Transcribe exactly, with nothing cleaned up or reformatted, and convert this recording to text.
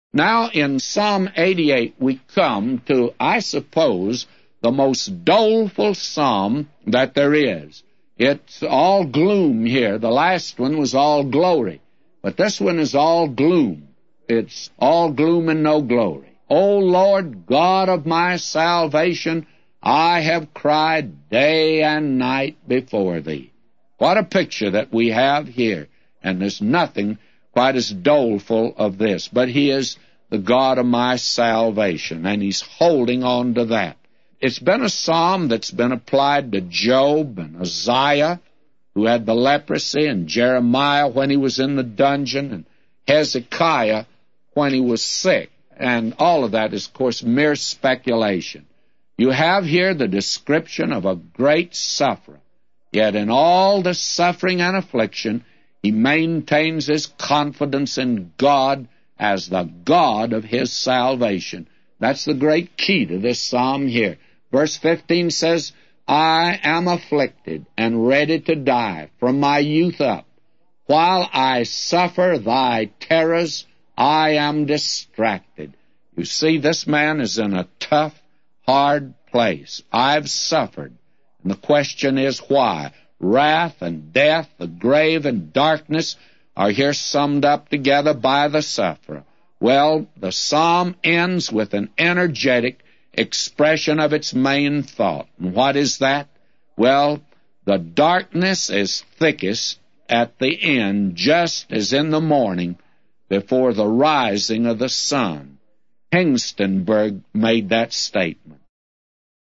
Now, in Psalm eighty-eight, we come to, I suppose, the most doleful psalm that there is. It's all gloom here. The last one was all glory. But this one is all gloom. It's all gloom and no glory. O Lord God of my salvation, I have cried day and night before thee. What a picture that we have here. And there's nothing quite as doleful of this. But he is the God of my salvation, and he's holding on to that. It's been a psalm that's been applied to Job and Uzziah, who had the leprosy, and Jeremiah when he was in the dungeon, and Hezekiah when he was sick. And all of that is, of course, mere speculation. You have here the description of a great sufferer. Yet in all the suffering and affliction, he maintains his confidence in God as the God of his salvation. That's the great key to this psalm here. Verse fifteen says, I am afflicted and ready to die from my youth up. While I suffer thy terrors, I am distracted. You see, this man is in a tough, hard place. I've suffered. And the question is why? Wrath and death, the grave and darkness are here summed up together by the sufferer. Well, the psalm ends with an energetic expression of its main thought. And what is that? Well, the darkness is thickest at the end, just as in the morning before the rising of the sun. Hengstenberg made that statement.